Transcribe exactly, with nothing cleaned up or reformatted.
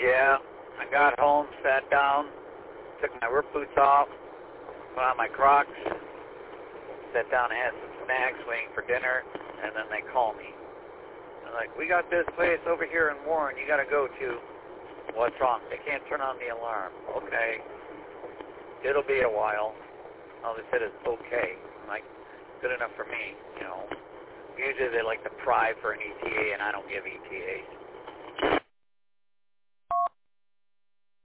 Yeah. I got home, sat down, took my work boots off, put on my Crocs, sat down and had some snacks waiting for dinner, and then they call me. They're like, we got this place over here in Warren you got to go to. What's wrong? They can't turn on the alarm. Okay. It'll be a while. All they said is okay. I'm like, good enough for me, you know. Usually they like to pry for an E T A, and I don't give E T As.